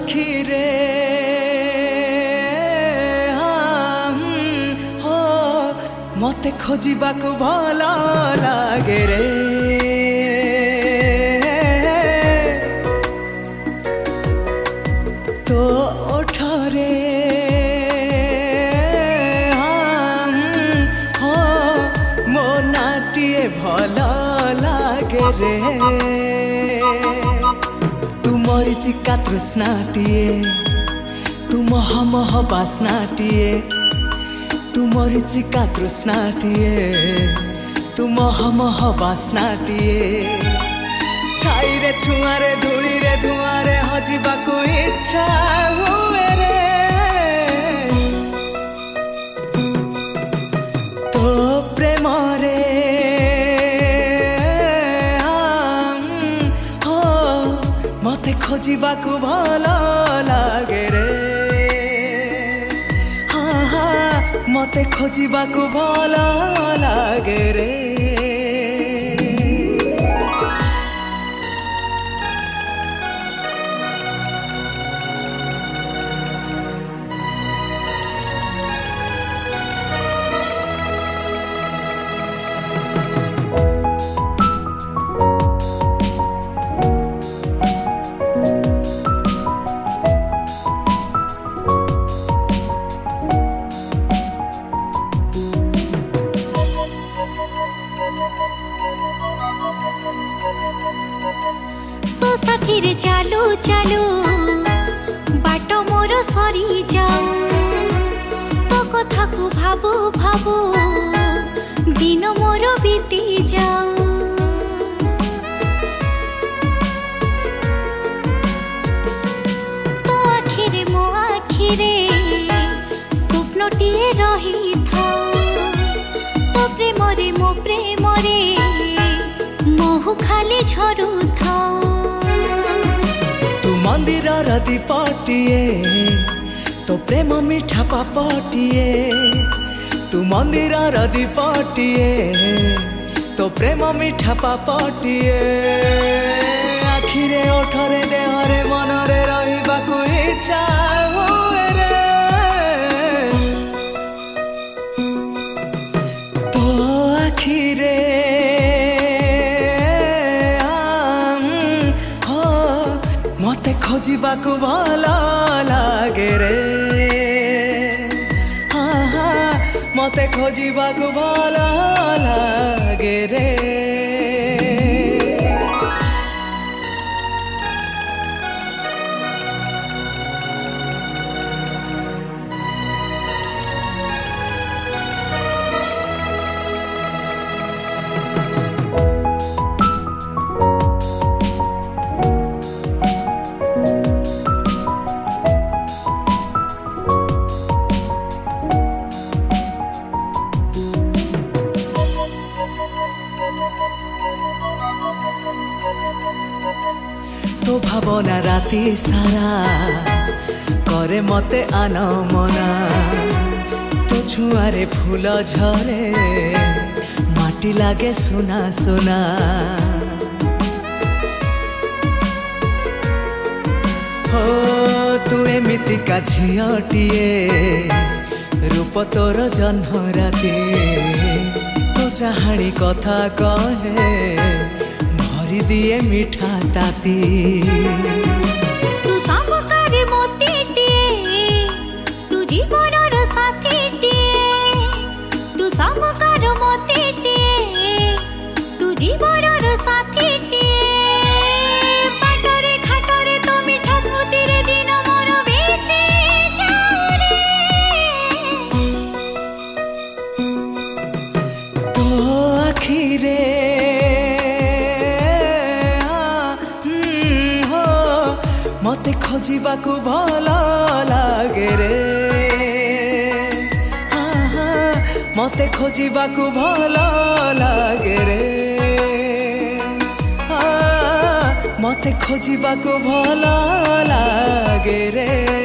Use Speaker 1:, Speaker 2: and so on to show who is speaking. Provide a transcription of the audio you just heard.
Speaker 1: आखिरे हो मते खोजिबाकु भल लागे रे तो ओठरे हो मो नाटिए भल लागे रे तुमरी चिका तृष्णाटिए तुम मह बास्नाटिए तुमरी चिका तृष्णाटिए तुम मह बास्नाटिए छाई रे छुआरे धूली रे धुआरे हजिबाकु इच्छा हुए रे तो प्रेम रे मते खोजिबाकु भल लागे रे मते खोजिबाकु भल लागे रे
Speaker 2: तो साथी रे चालू चालू बाटो मोर सरी जाऊ तो कथा को भाबू भाबू दिन मोर बीती जाऊ तो आखिरे मो आखिरे स्वप्नटिए रही थाऊ तो प्रेम रे मो प्रेम रे महु खाली झरू थाऊ
Speaker 1: तू मंदिर दीपटिए तो प्रेम मीठा पापटिए तू मंदिर दीपटिए तो प्रेम मीठा पापटिए आखिरे ओठरे देहरे मनरे रहिबाकु इच्छा हुए रे तो आखिरे मते खोजिबाकु भल लागे रे मते खोजिबाकु भल लागे रे तो भावना राति सारा करे मते आनमना तो छुआरे फूल झरे माटी लागे सुना सुना हो तू एमिति का झियटिए रूप तोर जन्म राति तो चाहाणी कथा कहे भरी दिए मीठा ताती
Speaker 2: तू सामकार मोतीटिए तू जीवनर साथीटिए तू सामकार मोतीटिए तू जीवनर साथीटिए पाटरे खाटरे तो मीठा स्मृति रे दिन मोर बीती जाऊ रे
Speaker 1: तो आखिरे मते खोजिबाकु भल लागे रे मते खोजिबाकु भल लागे रे मते खोजिबाकु भल लागे रे।